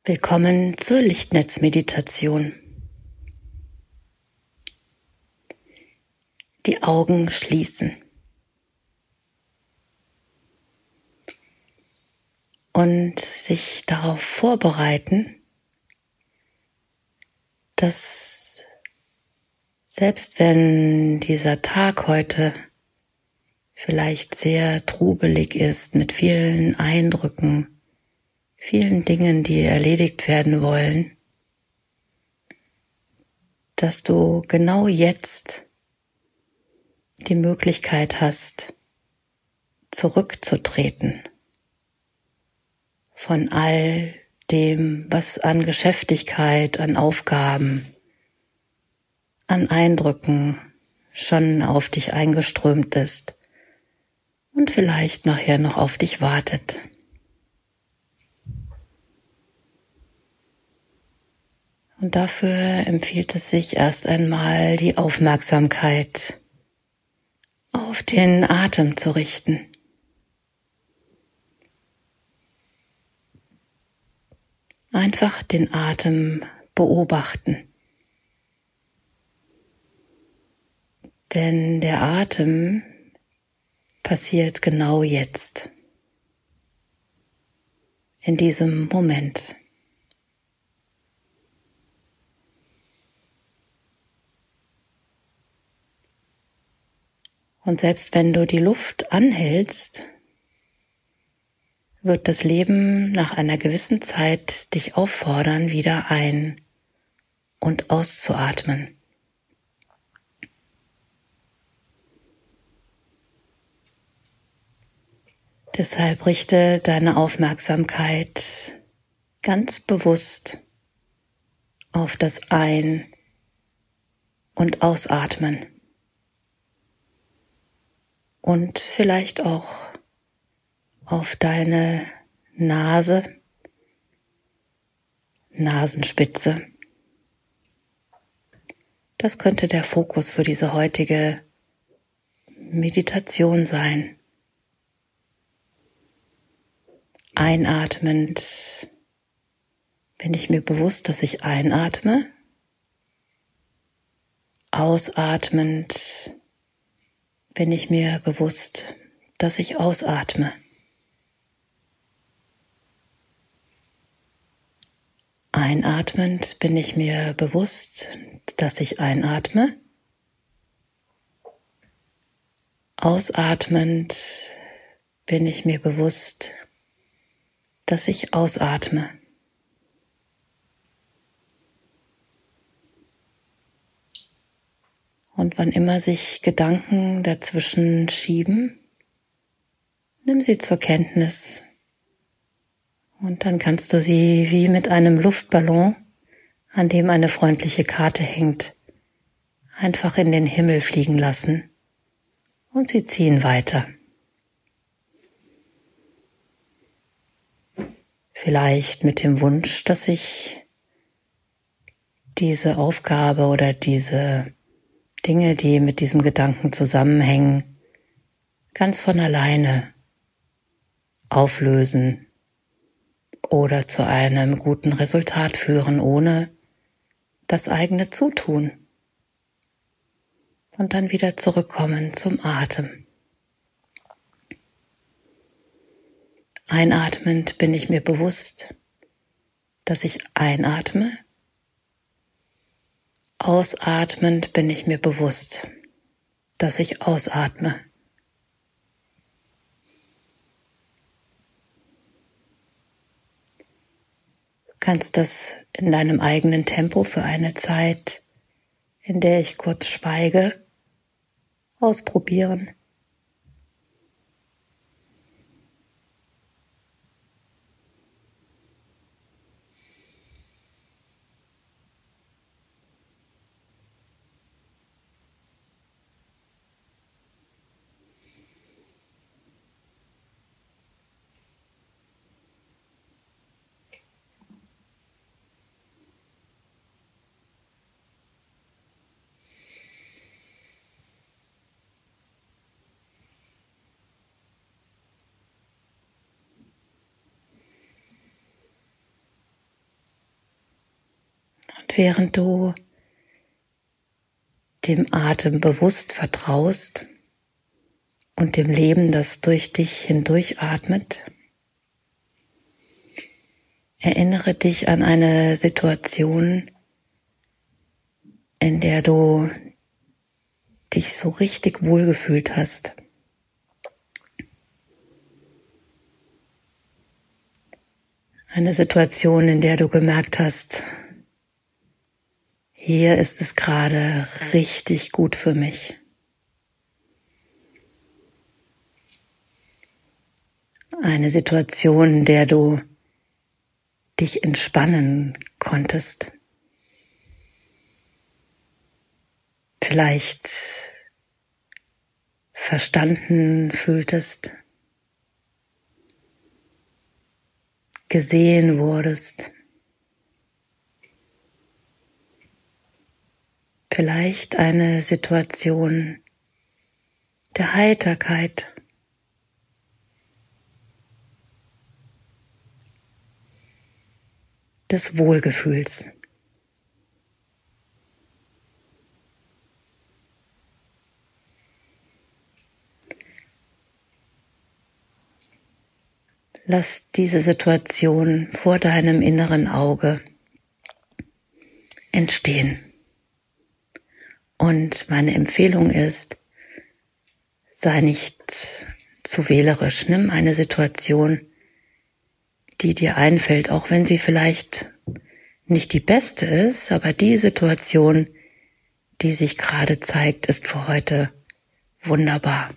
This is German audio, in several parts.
Willkommen zur Lichtnetzmeditation. Die Augen schließen und sich darauf vorbereiten, dass selbst wenn dieser Tag heute vielleicht sehr trubelig ist mit vielen Eindrücken, vielen Dingen, die erledigt werden wollen, dass du genau jetzt die Möglichkeit hast, zurückzutreten von all dem, was an Geschäftigkeit, an Aufgaben, an Eindrücken schon auf dich eingeströmt ist und vielleicht nachher noch auf dich wartet. Und dafür empfiehlt es sich erst einmal, die Aufmerksamkeit auf den Atem zu richten. Einfach den Atem beobachten. Denn der Atem passiert genau jetzt, in diesem Moment. Und selbst wenn du die Luft anhältst, wird das Leben nach einer gewissen Zeit dich auffordern, wieder ein- und auszuatmen. Deshalb richte deine Aufmerksamkeit ganz bewusst auf das Ein- und Ausatmen. Und vielleicht auch auf deine Nase, Nasenspitze. Das könnte der Fokus für diese heutige Meditation sein. Einatmend bin ich mir bewusst, dass ich einatme. Ausatmend bin ich mir bewusst, dass ich ausatme. Einatmend bin ich mir bewusst, dass ich einatme. Ausatmend bin ich mir bewusst, dass ich ausatme. Und wann immer sich Gedanken dazwischen schieben, nimm sie zur Kenntnis. Und dann kannst du sie wie mit einem Luftballon, an dem eine freundliche Karte hängt, einfach in den Himmel fliegen lassen. Und sie ziehen weiter. Vielleicht mit dem Wunsch, dass sich diese Aufgabe oder diese Dinge, die mit diesem Gedanken zusammenhängen, ganz von alleine auflösen oder zu einem guten Resultat führen, ohne das eigene Zutun. Und dann wieder zurückkommen zum Atem. Einatmend bin ich mir bewusst, dass ich einatme. Ausatmend bin ich mir bewusst, dass ich ausatme. Du kannst das in deinem eigenen Tempo für eine Zeit, in der ich kurz schweige, ausprobieren. während du dem Atem bewusst vertraust und dem Leben, das durch dich hindurch atmet. Erinnere dich an eine Situation, in der du dich so richtig wohlgefühlt hast. Eine Situation, in der du gemerkt hast, hier ist es gerade richtig gut für mich. Eine Situation, in der du dich entspannen konntest. Vielleicht verstanden fühltest, gesehen wurdest. Vielleicht eine Situation der Heiterkeit. Des Wohlgefühls. Lass diese Situation vor deinem inneren Auge entstehen. Und meine Empfehlung ist, sei nicht zu wählerisch. Nimm eine Situation, die dir einfällt, auch wenn sie vielleicht nicht die beste ist, aber die Situation, die sich gerade zeigt, ist für heute wunderbar.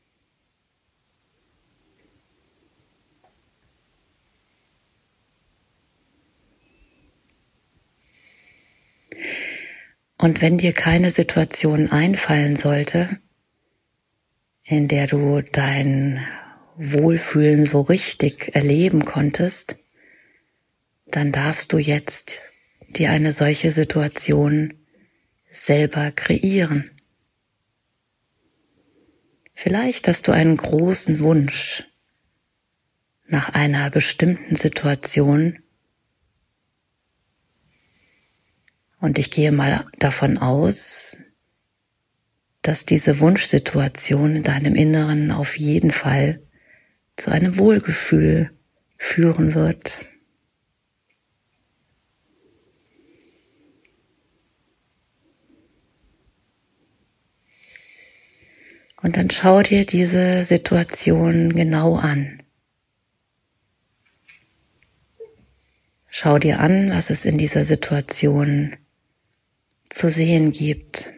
Und wenn dir keine Situation einfallen sollte, in der du dein Wohlfühlen so richtig erleben konntest, dann darfst du jetzt dir eine solche Situation selber kreieren. Vielleicht hast du einen großen Wunsch nach einer bestimmten Situation und ich gehe mal davon aus, dass diese Wunschsituation in deinem Inneren auf jeden Fall zu einem Wohlgefühl führen wird. Und dann schau dir diese Situation genau an. Schau dir an, was es in dieser Situation zu sehen gibt.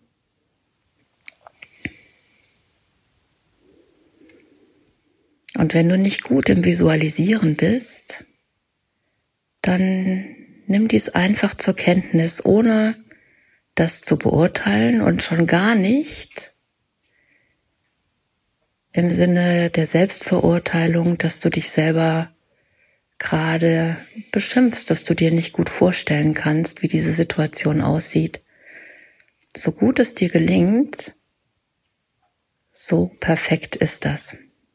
Und wenn du nicht gut im Visualisieren bist, dann nimm dies einfach zur Kenntnis, ohne das zu beurteilen und schon gar nicht im Sinne der Selbstverurteilung, dass du dich selber gerade beschimpfst, dass du dir nicht gut vorstellen kannst, wie diese Situation aussieht. So gut es dir gelingt, so perfekt ist das.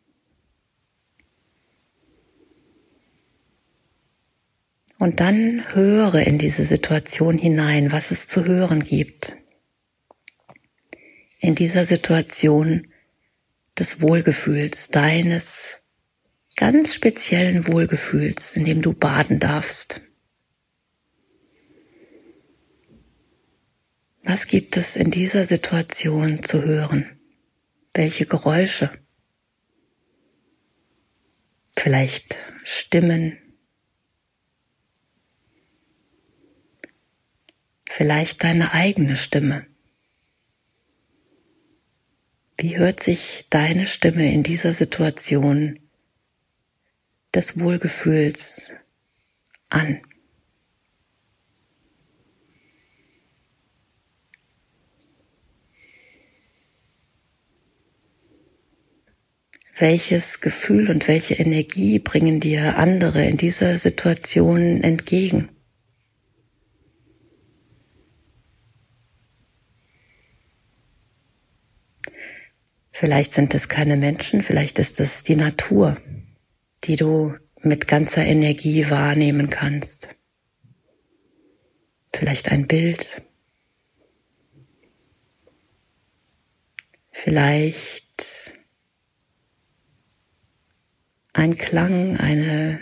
Und dann höre in diese Situation hinein, was es zu hören gibt. In dieser Situation des Wohlgefühls, deines ganz speziellen Wohlgefühls, in dem du baden darfst. Was gibt es in dieser Situation zu hören? Welche Geräusche? Vielleicht Stimmen? Vielleicht deine eigene Stimme. Wie hört sich deine Stimme in dieser Situation des Wohlgefühls an? Welches Gefühl und welche Energie bringen dir andere in dieser Situation entgegen? Vielleicht sind es keine Menschen, vielleicht ist es die Natur, die du mit ganzer Energie wahrnehmen kannst. vielleicht ein Bild, vielleicht ein Klang, eine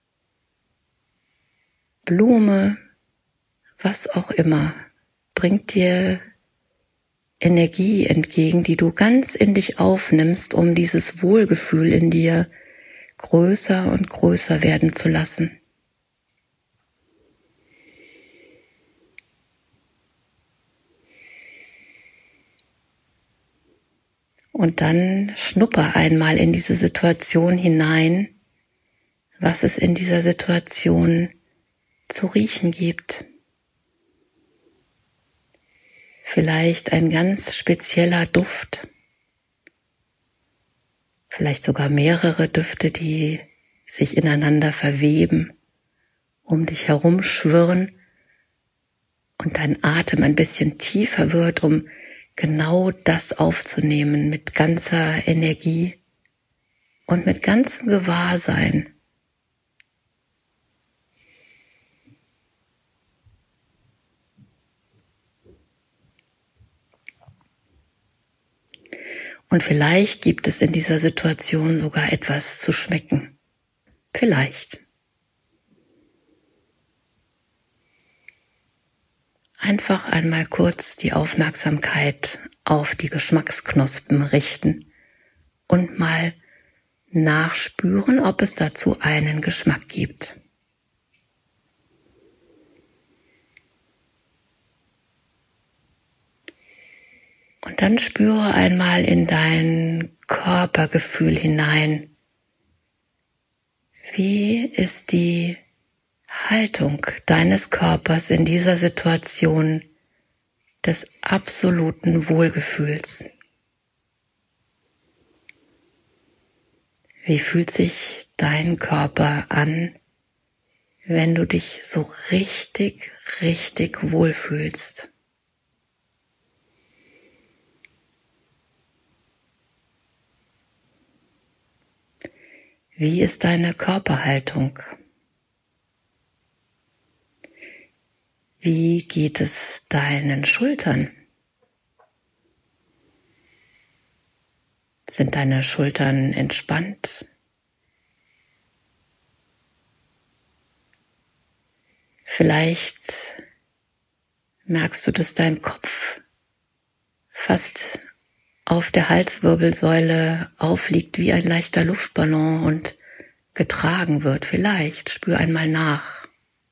Blume, was auch immer, bringt dir Energie entgegen, die du ganz in dich aufnimmst, um dieses Wohlgefühl in dir größer und größer werden zu lassen. Und dann schnupper einmal in diese Situation hinein, was es in dieser Situation zu riechen gibt. Vielleicht ein ganz spezieller Duft, vielleicht sogar mehrere Düfte, die sich ineinander verweben, um dich herumschwirren und dein Atem ein bisschen tiefer wird, um genau das aufzunehmen mit ganzer Energie und mit ganzem Gewahrsein. Und vielleicht gibt es in dieser Situation sogar etwas zu schmecken. Vielleicht. Einfach einmal kurz die Aufmerksamkeit auf die Geschmacksknospen richten und mal nachspüren, ob es dazu einen Geschmack gibt. Und dann spüre einmal in dein Körpergefühl hinein. Wie ist die Haltung deines Körpers in dieser Situation des absoluten Wohlgefühls? Wie fühlt sich dein Körper an, wenn du dich so richtig, richtig wohlfühlst? Wie ist deine Körperhaltung? Wie geht es deinen Schultern? Sind deine Schultern entspannt? Vielleicht merkst du, dass dein Kopf fast auf der Halswirbelsäule aufliegt wie ein leichter Luftballon und getragen wird. Vielleicht spür einmal nach.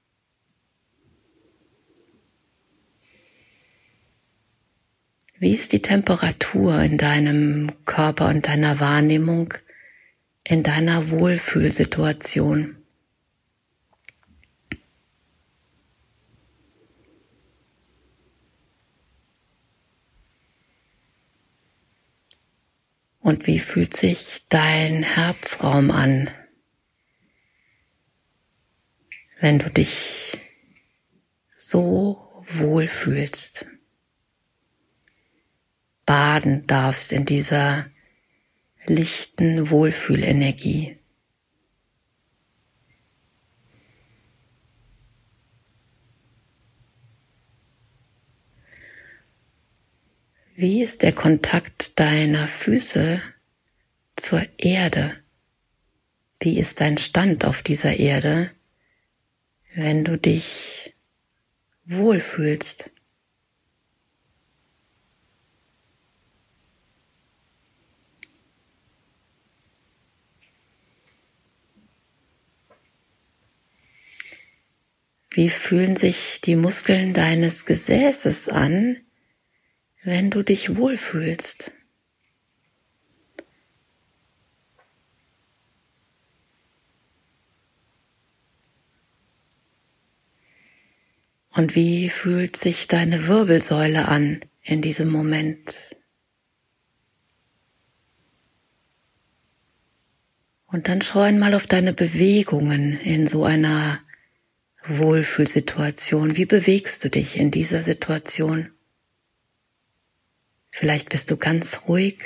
Wie ist die Temperatur in deinem Körper und deiner Wahrnehmung, in deiner Wohlfühlsituation? Und wie fühlt sich dein Herzraum an, wenn du dich so wohlfühlst? Baden darfst in dieser lichten Wohlfühlenergie. Wie ist der Kontakt deiner Füße zur Erde? Wie ist dein Stand auf dieser Erde, wenn du dich wohlfühlst? Wie fühlen sich die Muskeln deines Gesäßes an, wenn du dich wohlfühlst? Und wie fühlt sich deine Wirbelsäule an in diesem Moment? Und dann schau einmal auf deine Bewegungen in so einer Wohlfühlsituation. Wie bewegst du dich in dieser Situation? Vielleicht bist du ganz ruhig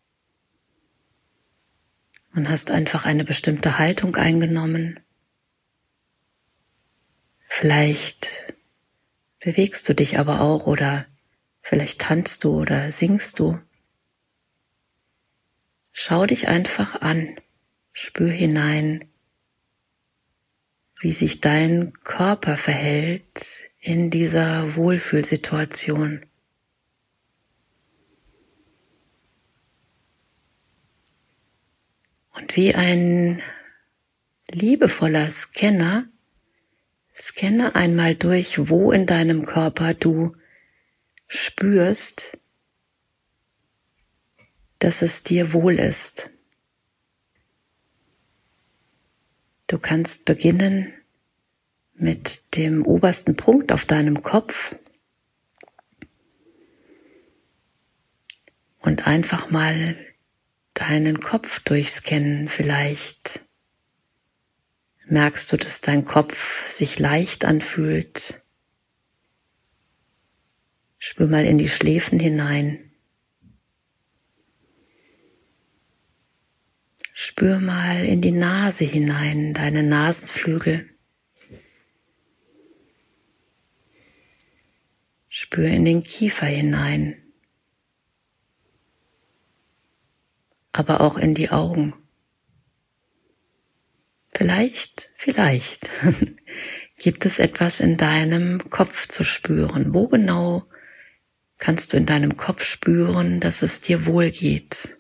und hast einfach eine bestimmte Haltung eingenommen. Vielleicht bewegst du dich aber auch oder vielleicht tanzt du oder singst du. Schau dich einfach an, spür hinein, wie sich dein Körper verhält in dieser Wohlfühlsituation. Und wie ein liebevoller Scanner, scanne einmal durch, wo in deinem Körper du spürst, dass es dir wohl ist. Du kannst beginnen mit dem obersten Punkt auf deinem Kopf und einfach mal deinen Kopf durchscannen. Vielleicht merkst du, dass dein Kopf sich leicht anfühlt. Spür mal in die Schläfen hinein. Spür mal in die Nase hinein, deine Nasenflügel. Spür in den Kiefer hinein, aber auch in die Augen. Vielleicht gibt es etwas in deinem Kopf zu spüren. Wo genau kannst du in deinem Kopf spüren, dass es dir wohl geht?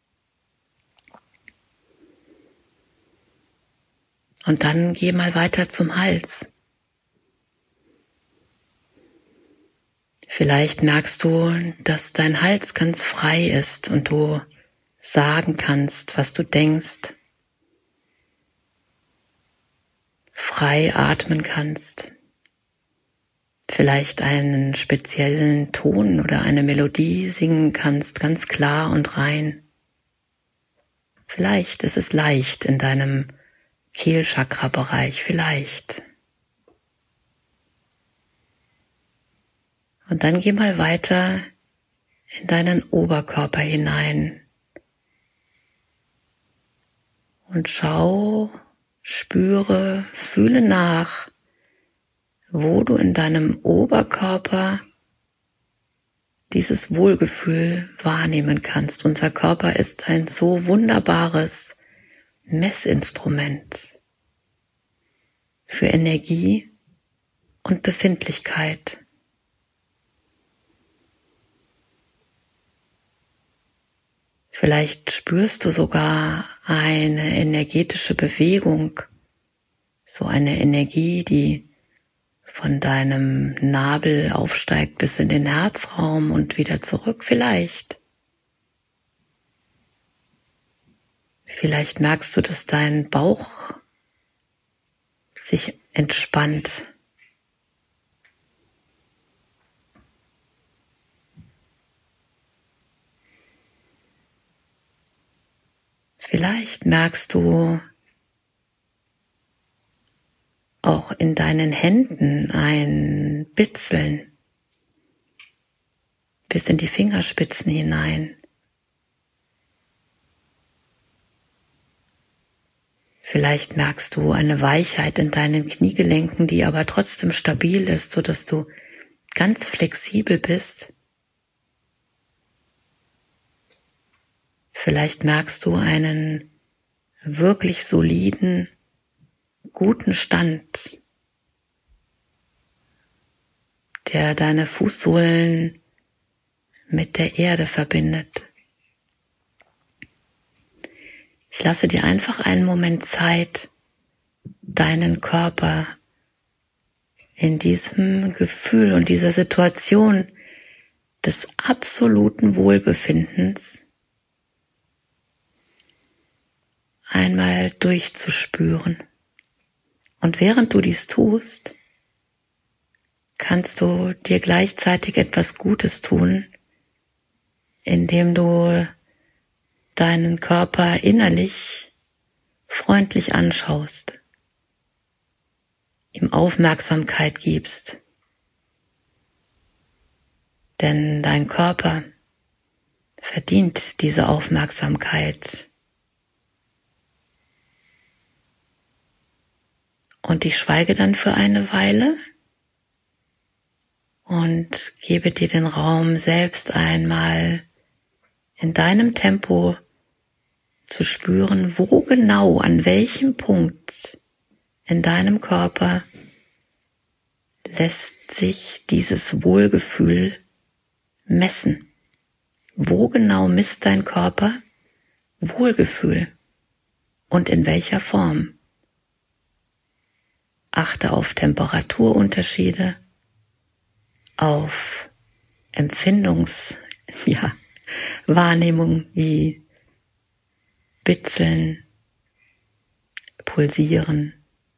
Und dann geh mal weiter zum Hals. Vielleicht merkst du, dass dein Hals ganz frei ist und du sagen kannst, was du denkst, frei atmen kannst, vielleicht einen speziellen Ton oder eine Melodie singen kannst, ganz klar und rein. Vielleicht ist es leicht in deinem Kehlchakra-Bereich, vielleicht. Und dann geh mal weiter in deinen Oberkörper hinein und schau, spüre, fühle nach, wo du in deinem Oberkörper dieses Wohlgefühl wahrnehmen kannst. Unser Körper ist ein so wunderbares Messinstrument für Energie und Befindlichkeit. Vielleicht spürst du sogar eine energetische Bewegung, so eine Energie, die von deinem Nabel aufsteigt bis in den Herzraum und wieder zurück. Vielleicht merkst du, dass dein Bauch sich entspannt. Vielleicht merkst du auch in deinen Händen ein Bitzeln bis in die Fingerspitzen hinein. Vielleicht merkst du eine Weichheit in deinen Kniegelenken, die aber trotzdem stabil ist, sodass du ganz flexibel bist. Vielleicht merkst du einen wirklich soliden, guten Stand, der deine Fußsohlen mit der Erde verbindet. Ich lasse dir einfach einen Moment Zeit, deinen Körper in diesem Gefühl und dieser Situation des absoluten Wohlbefindens einmal durchzuspüren. Und während du dies tust, kannst du dir gleichzeitig etwas Gutes tun, indem du deinen Körper innerlich freundlich anschaust, ihm Aufmerksamkeit gibst. Denn dein Körper verdient diese Aufmerksamkeit. Und ich schweige dann für eine Weile und gebe dir den Raum, selbst einmal in deinem Tempo zu spüren, wo genau, an welchem Punkt in deinem Körper lässt sich dieses Wohlgefühl messen. Wo genau misst dein Körper Wohlgefühl und in welcher Form? Achte auf Temperaturunterschiede, auf Wahrnehmung wie Bitzeln, Pulsieren.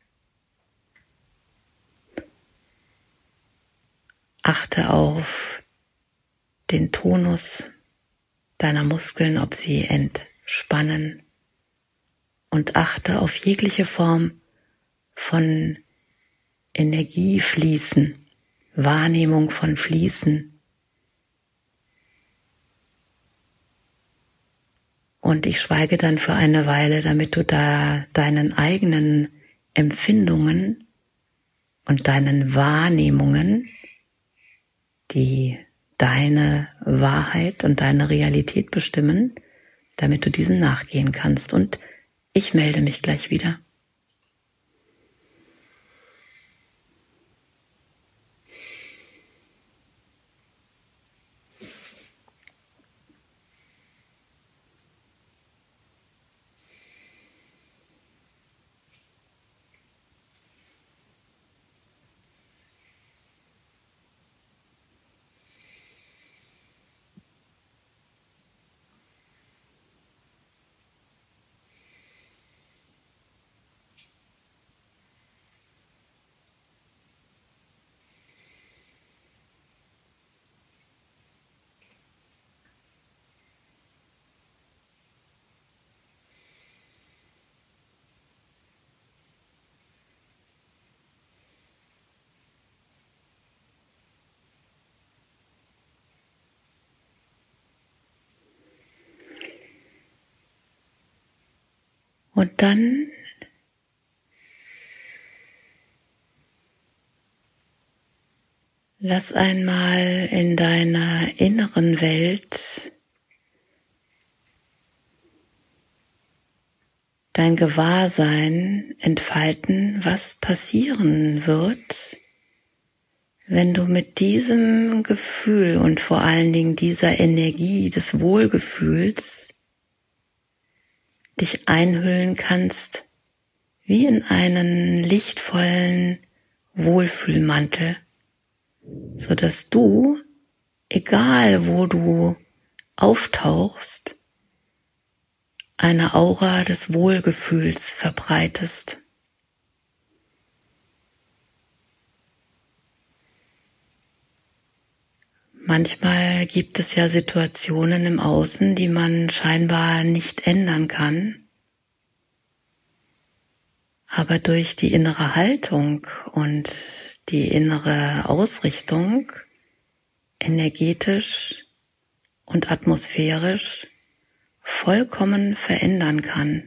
Achte auf den Tonus deiner Muskeln, ob sie entspannen, und achte auf jegliche Form von Energiefließen, Wahrnehmung von Fließen. Und ich schweige dann für eine Weile, damit du da deinen eigenen Empfindungen und deinen Wahrnehmungen, die deine Wahrheit und deine Realität bestimmen, damit du diesen nachgehen kannst. Und ich melde mich gleich wieder. Und dann lass einmal in deiner inneren Welt dein Gewahrsein entfalten, was passieren wird, wenn du mit diesem Gefühl und vor allen Dingen dieser Energie des Wohlgefühls dich einhüllen kannst, wie in einen lichtvollen Wohlfühlmantel, so dass du, egal wo du auftauchst, eine Aura des Wohlgefühls verbreitest. Manchmal gibt es ja Situationen im Außen, die man scheinbar nicht ändern kann, aber durch die innere Haltung und die innere Ausrichtung energetisch und atmosphärisch vollkommen verändern kann.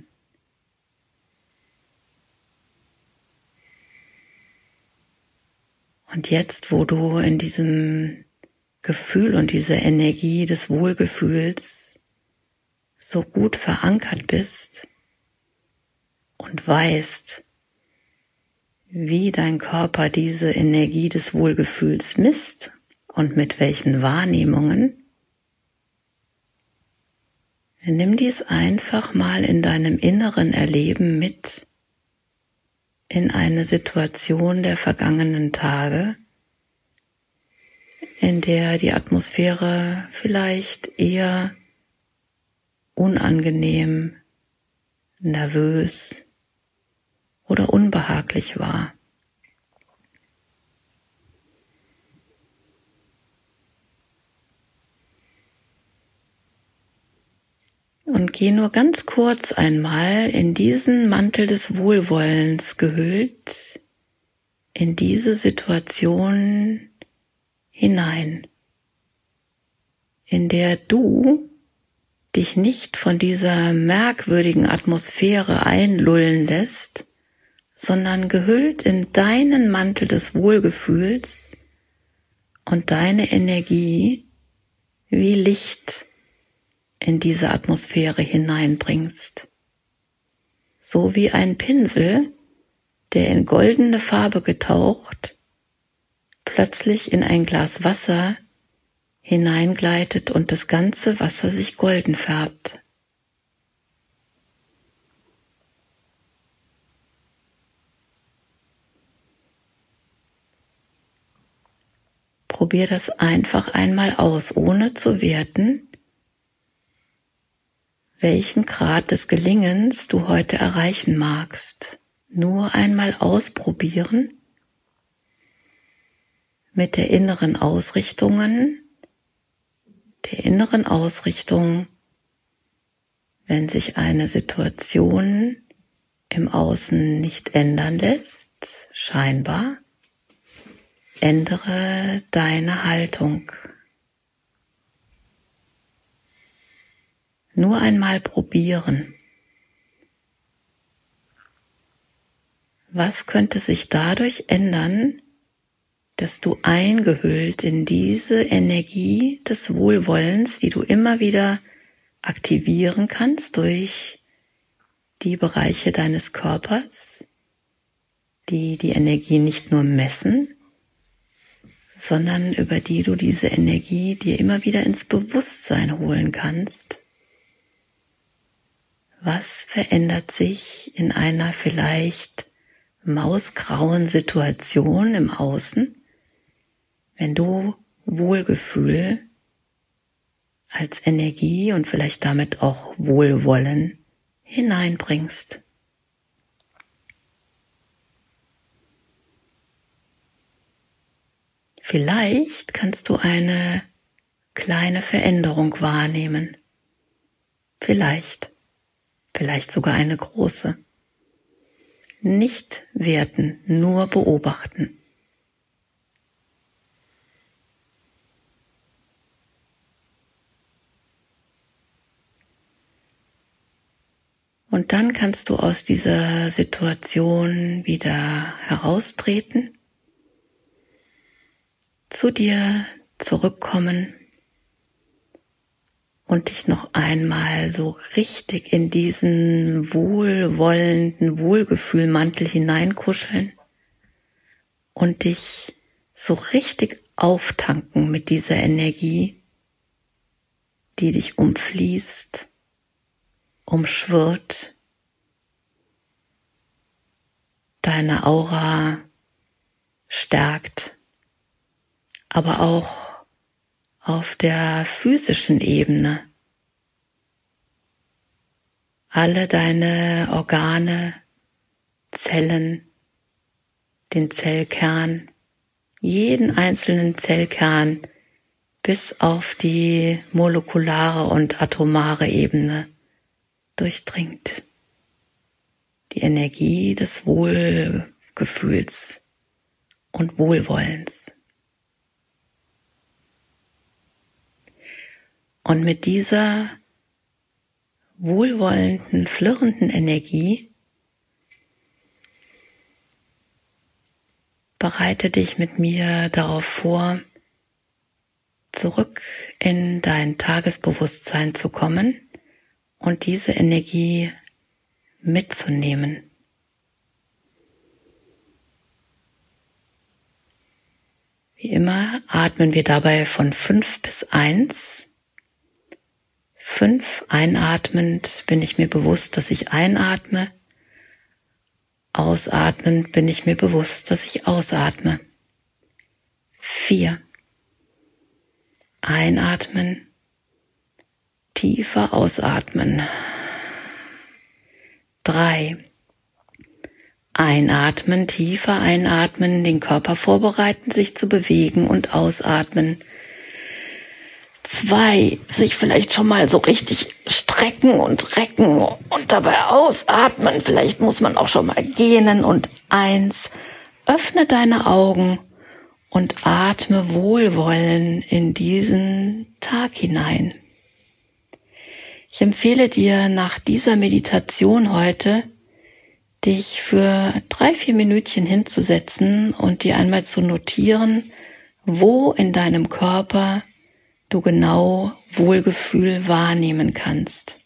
Und jetzt, wo du in diesem Gefühl und dieser Energie des Wohlgefühls so gut verankert bist und weißt, wie dein Körper diese Energie des Wohlgefühls misst und mit welchen Wahrnehmungen, nimm dies einfach mal in deinem inneren Erleben mit in eine Situation der vergangenen Tage, in der die Atmosphäre vielleicht eher unangenehm, nervös oder unbehaglich war. Und geh nur ganz kurz einmal in diesen Mantel des Wohlwollens gehüllt, in diese Situation hinein, in der du dich nicht von dieser merkwürdigen Atmosphäre einlullen lässt, sondern gehüllt in deinen Mantel des Wohlgefühls und deine Energie wie Licht in diese Atmosphäre hineinbringst. So wie ein Pinsel, der in goldene Farbe getaucht, plötzlich in ein Glas Wasser hineingleitet und das ganze Wasser sich golden färbt. Probier das einfach einmal aus, ohne zu werten, welchen Grad des Gelingens du heute erreichen magst. Nur einmal ausprobieren mit der inneren Ausrichtung, wenn sich eine Situation im Außen nicht ändern lässt, scheinbar, ändere deine Haltung. Nur einmal probieren. Was könnte sich dadurch ändern, dass du eingehüllt in diese Energie des Wohlwollens, die du immer wieder aktivieren kannst durch die Bereiche deines Körpers, die die Energie nicht nur messen, sondern über die du diese Energie dir immer wieder ins Bewusstsein holen kannst. Was verändert sich in einer vielleicht mausgrauen Situation im Außen, wenn du Wohlgefühl als Energie und vielleicht damit auch Wohlwollen hineinbringst? Vielleicht kannst du eine kleine Veränderung wahrnehmen. Vielleicht sogar eine große. Nicht werten, nur beobachten. Und dann kannst du aus dieser Situation wieder heraustreten, zu dir zurückkommen und dich noch einmal so richtig in diesen wohlwollenden Wohlgefühlmantel hineinkuscheln und dich so richtig auftanken mit dieser Energie, die dich umfließt, umschwirrt, deine Aura stärkt, aber auch auf der physischen Ebene. Alle deine Organe, Zellen, den Zellkern, jeden einzelnen Zellkern bis auf die molekulare und atomare Ebene durchdringt. Die Energie des Wohlgefühls und Wohlwollens. Und mit dieser wohlwollenden, flirrenden Energie bereite dich mit mir darauf vor, zurück in dein Tagesbewusstsein zu kommen und diese Energie mitzunehmen. Wie immer atmen wir dabei von 5 bis 1. 5, einatmend bin ich mir bewusst, dass ich einatme. Ausatmend bin ich mir bewusst, dass ich ausatme. 4, einatmen, tiefer ausatmen. 3, einatmen, tiefer einatmen, den Körper vorbereiten, sich zu bewegen und ausatmen. 2, sich vielleicht schon mal so richtig strecken und recken und dabei ausatmen. Vielleicht muss man auch schon mal gähnen. Und 1, öffne deine Augen und atme Wohlwollen in diesen Tag hinein. Ich empfehle dir nach dieser Meditation heute, dich für 3-4 Minütchen hinzusetzen und dir einmal zu notieren, wo in deinem Körper du genau Wohlgefühl wahrnehmen kannst.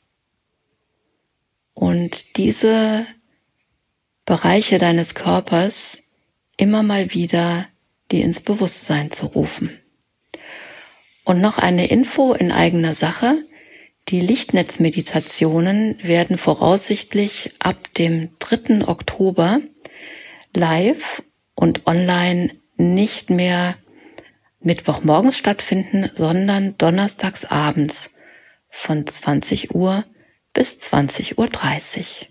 Und diese Bereiche deines Körpers immer mal wieder dir ins Bewusstsein zu rufen. Und noch eine Info in eigener Sache. Die Lichtnetzmeditationen werden voraussichtlich ab dem 3. Oktober live und online nicht mehr Mittwochmorgens stattfinden, sondern donnerstags abends von 20 Uhr bis 20:30 Uhr.